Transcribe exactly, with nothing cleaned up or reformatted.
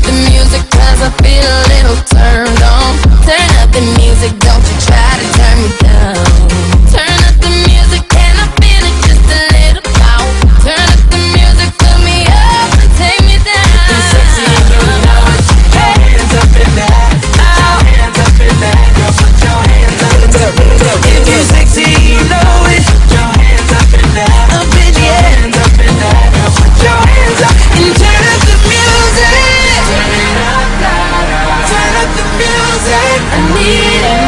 the music cause I feel a little turned on. Turn up the music, don't you try to turn me down. Turn up the music and I feel it just a little loud. Turn up the music, put me up and take me down. You're sexy and you know it. Put your hands up in that. Put your hands up in that. Girl, put your hands up in that. If you're sexy, you know it. Put your hands up in that. Up in the hands up in that. Girl, put your hands up and turn up the music. Turn it up louder. Turn up the music. I need it.